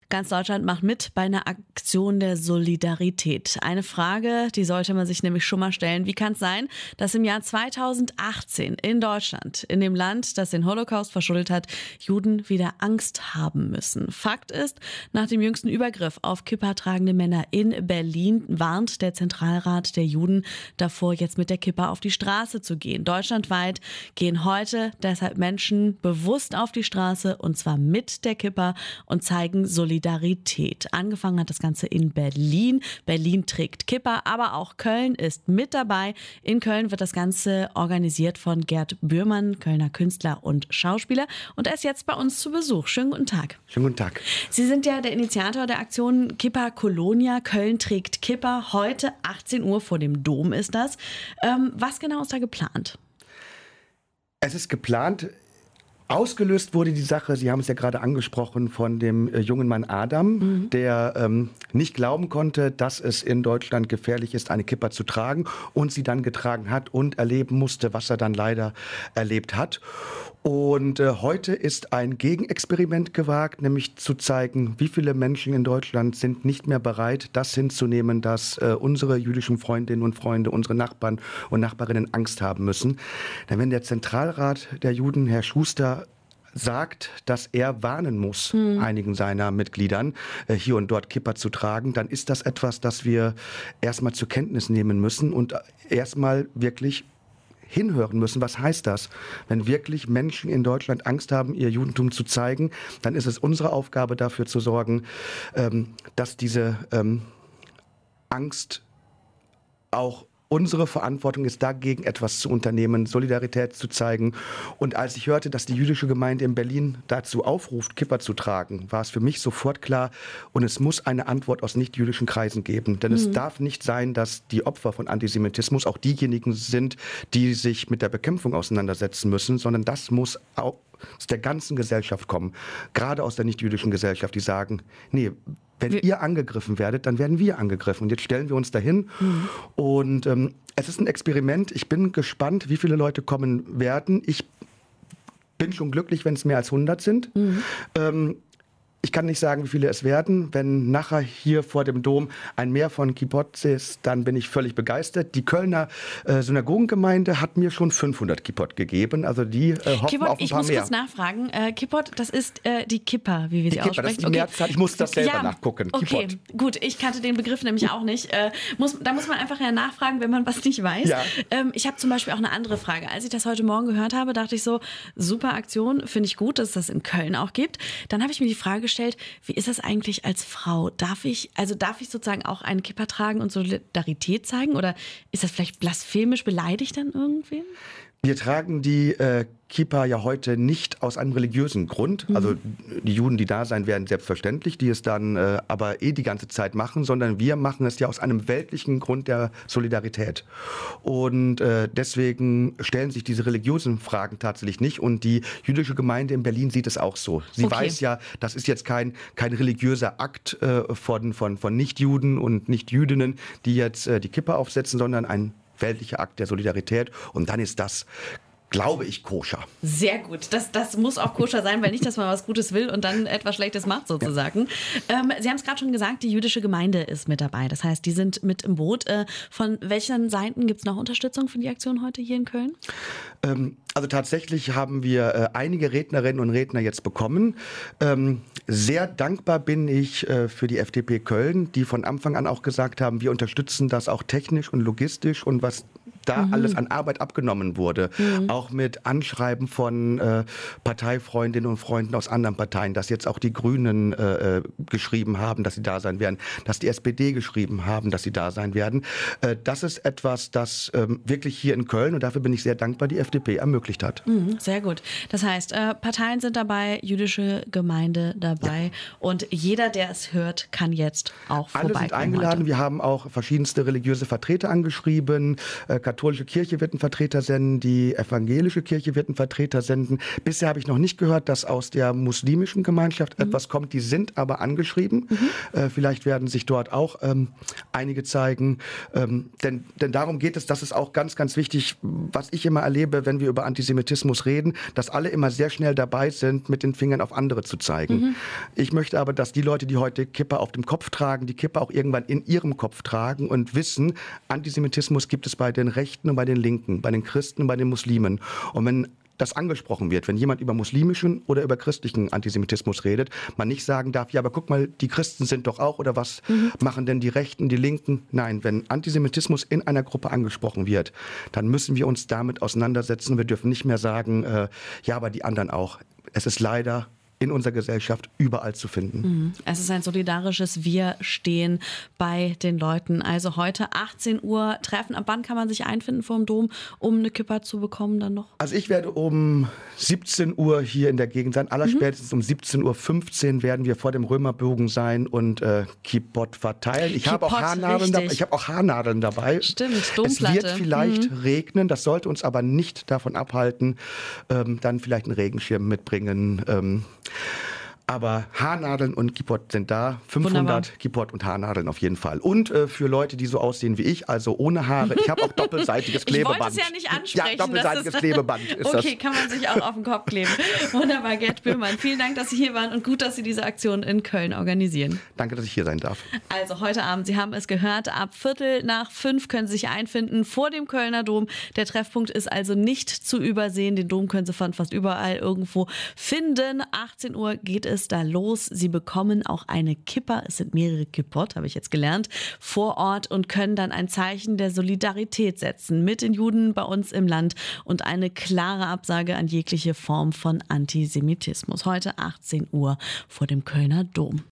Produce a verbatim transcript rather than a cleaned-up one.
Ganz Deutschland macht mit bei einer Aktion der Solidarität. Eine Frage, die sollte man sich nämlich schon mal stellen. Wie kann es sein, dass im Jahr zweitausendachtzehn in Deutschland, in dem Land, das den Holocaust verschuldet hat, Juden wieder Angst haben müssen? Fakt ist, nach dem jüngsten Übergriff auf Kippa tragende Männer in Berlin warnt der Zentralrat der Juden davor, jetzt mit der Kippa auf die Straße zu gehen. Deutschlandweit gehen heute deshalb Menschen bewusst auf die Straße, und zwar mit der Kippa, und zeigen Solidarität. Angefangen hat das Ganze in Berlin. Berlin trägt Kippa, aber auch Köln ist mit dabei. In Köln wird das Ganze organisiert von Gerd Bührmann, Kölner Künstler und Schauspieler. Und er ist jetzt bei uns zu Besuch. Schönen guten Tag. Schönen guten Tag. Sie sind ja der Initiator der Aktion Kippa Kolonia. Köln trägt Kippa. Heute achtzehn Uhr vor dem Dom ist das. Ähm, was genau ist da geplant? Es ist geplant. Ausgelöst wurde die Sache, Sie haben es ja gerade angesprochen, von dem äh, jungen Mann Adam, mhm. der ähm, nicht glauben konnte, dass es in Deutschland gefährlich ist, eine Kippa zu tragen, und sie dann getragen hat und erleben musste, was er dann leider erlebt hat. Und äh, heute ist ein Gegenexperiment gewagt, nämlich zu zeigen, wie viele Menschen in Deutschland sind nicht mehr bereit, das hinzunehmen, dass äh, unsere jüdischen Freundinnen und Freunde, unsere Nachbarn und Nachbarinnen Angst haben müssen. Denn wenn der Zentralrat der Juden, Herr Schuster, sagt, dass er warnen muss, hm. einigen seiner Mitgliedern äh, hier und dort Kippa zu tragen, dann ist das etwas, das wir erstmal zur Kenntnis nehmen müssen und erstmal wirklich hinhören müssen. Was heißt das? Wenn wirklich Menschen in Deutschland Angst haben, ihr Judentum zu zeigen, dann ist es unsere Aufgabe, dafür zu sorgen, ähm, dass diese ähm, Angst auch unsere Verantwortung ist, dagegen etwas zu unternehmen, Solidarität zu zeigen. Und als ich hörte, dass die jüdische Gemeinde in Berlin dazu aufruft, Kippa zu tragen, war es für mich sofort klar, und es muss eine Antwort aus nicht-jüdischen Kreisen geben. Denn mhm. es darf nicht sein, dass die Opfer von Antisemitismus auch diejenigen sind, die sich mit der Bekämpfung auseinandersetzen müssen, sondern das muss auch aus der ganzen Gesellschaft kommen. Gerade aus der nicht-jüdischen Gesellschaft, die sagen, nee, wenn wir ihr angegriffen werdet, dann werden wir angegriffen. Und jetzt stellen wir uns dahin. Mhm. Und ähm, es ist ein Experiment. Ich bin gespannt, wie viele Leute kommen werden. Ich bin schon glücklich, wenn es mehr als hundert sind. Mhm. Ähm, Ich kann nicht sagen, wie viele es werden. Wenn nachher hier vor dem Dom ein Meer von Kippot ist, dann bin ich völlig begeistert. Die Kölner äh, Synagogengemeinde hat mir schon fünfhundert Kippot gegeben. Also die äh, hoffen Kippot, auf ein ich paar muss mehr. kurz nachfragen. Äh, Kippot, das ist äh, die Kippa, wie wir die sie Kippa, aussprechen. das ist die okay. Mehrzahl. Ich muss das selber ja, nachgucken. Okay, Kippot. gut. Ich kannte den Begriff nämlich auch nicht. Äh, muss, da muss man einfach ja nachfragen, wenn man was nicht weiß. Ja. Ähm, ich habe zum Beispiel auch eine andere Frage. Als ich das heute Morgen gehört habe, dachte ich so, super Aktion, finde ich gut, dass es das in Köln auch gibt. Dann habe ich mir die Frage gestellt, wie ist das eigentlich als Frau? Darf ich, also darf ich sozusagen auch eine Kippa tragen und Solidarität zeigen? Oder ist das vielleicht blasphemisch, beleidigt dann irgendwen? Wir tragen die äh, Kippa ja heute nicht aus einem religiösen Grund. Mhm. Also die Juden, die da sein werden, selbstverständlich, die es dann äh, aber eh die ganze Zeit machen, sondern wir machen es ja aus einem weltlichen Grund der Solidarität. Und äh, deswegen stellen sich diese religiösen Fragen tatsächlich nicht. Und die jüdische Gemeinde in Berlin sieht es auch so. Sie okay. weiß ja, das ist jetzt kein, kein religiöser Akt äh, von, von, von Nichtjuden und Nichtjüdinnen, die jetzt äh, die Kippa aufsetzen, sondern ein weltlicher Akt der Solidarität, und dann ist das, glaube ich, koscher. Sehr gut. Das, das muss auch koscher sein, weil nicht, dass man was Gutes will und dann etwas Schlechtes macht sozusagen. Ja. Ähm, Sie haben es gerade schon gesagt, die jüdische Gemeinde ist mit dabei. Das heißt, die sind mit im Boot. Äh, von welchen Seiten gibt es noch Unterstützung für die Aktion heute hier in Köln? Ähm, also tatsächlich haben wir äh, einige Rednerinnen und Redner jetzt bekommen. Ähm, sehr dankbar bin ich äh, für die F D P Köln, die von Anfang an auch gesagt haben, wir unterstützen das auch technisch und logistisch, und was da mhm. alles an Arbeit abgenommen wurde. Mhm. Auch mit Anschreiben von äh, Parteifreundinnen und Freunden aus anderen Parteien, dass jetzt auch die Grünen äh, geschrieben haben, dass sie da sein werden, dass die S P D geschrieben haben, dass sie da sein werden. Äh, das ist etwas, das äh, wirklich hier in Köln, und dafür bin ich sehr dankbar, die F D P ermöglicht hat. Mhm, sehr gut. Das heißt, äh, Parteien sind dabei, jüdische Gemeinde dabei, ja. Und jeder, der es hört, kann jetzt auch vorbeikommen. Alle sind eingeladen. Heute. Wir haben auch verschiedenste religiöse Vertreter angeschrieben, äh, katholische Kirche wird einen Vertreter senden, die evangelische Kirche wird einen Vertreter senden. Bisher habe ich noch nicht gehört, dass aus der muslimischen Gemeinschaft mhm. etwas kommt. Die sind aber angeschrieben. Mhm. Äh, vielleicht werden sich dort auch ähm, einige zeigen. Ähm, denn, denn darum geht es, das ist auch ganz, ganz wichtig, was ich immer erlebe, wenn wir über Antisemitismus reden, dass alle immer sehr schnell dabei sind, mit den Fingern auf andere zu zeigen. Mhm. Ich möchte aber, dass die Leute, die heute Kippa auf dem Kopf tragen, die Kippa auch irgendwann in ihrem Kopf tragen und wissen, Antisemitismus gibt es bei den Rechten und bei den Linken, bei den Christen und bei den Muslimen. Und wenn das angesprochen wird, wenn jemand über muslimischen oder über christlichen Antisemitismus redet, man nicht sagen darf, ja, aber guck mal, die Christen sind doch auch, oder was mhm. machen denn die Rechten, die Linken? Nein, wenn Antisemitismus in einer Gruppe angesprochen wird, dann müssen wir uns damit auseinandersetzen. Wir dürfen nicht mehr sagen, äh, ja, aber die anderen auch. Es ist leider in unserer Gesellschaft überall zu finden. Es ist ein solidarisches Wir stehen bei den Leuten. Also heute achtzehn Uhr Treffen. Ab wann kann man sich einfinden vor dem Dom, um eine Kippa zu bekommen dann noch? Also ich werde um siebzehn Uhr hier in der Gegend sein. Allerspätestens mhm. um siebzehn Uhr fünfzehn werden wir vor dem Römerbogen sein und äh, Kippot verteilen. Ich habe auch Haarnadeln dabei. Ich habe auch Haarnadeln dabei. Stimmt, Domplatte. Es wird vielleicht mhm. regnen. Das sollte uns aber nicht davon abhalten, ähm, dann vielleicht einen Regenschirm mitbringen. Ähm, Aber Haarnadeln und Kippot sind da. fünfhundert Wunderbar. Kippot und Haarnadeln auf jeden Fall. Und äh, für Leute, die so aussehen wie ich, also ohne Haare, ich habe auch doppelseitiges Klebeband. Ich wollte es ja nicht ansprechen. Ja, doppelseitiges ist Klebeband ist okay, das. Kann man sich auch auf den Kopf kleben. Wunderbar, Gerd Böhmann. Vielen Dank, dass Sie hier waren und gut, dass Sie diese Aktion in Köln organisieren. Danke, dass ich hier sein darf. Also heute Abend, Sie haben es gehört, ab Viertel nach fünf können Sie sich einfinden vor dem Kölner Dom. Der Treffpunkt ist also nicht zu übersehen. Den Dom können Sie von fast überall irgendwo finden. achtzehn Uhr geht es da los. Sie bekommen auch eine Kippa, es sind mehrere Kippot, habe ich jetzt gelernt, vor Ort und können dann ein Zeichen der Solidarität setzen mit den Juden bei uns im Land und eine klare Absage an jegliche Form von Antisemitismus. Heute achtzehn Uhr vor dem Kölner Dom.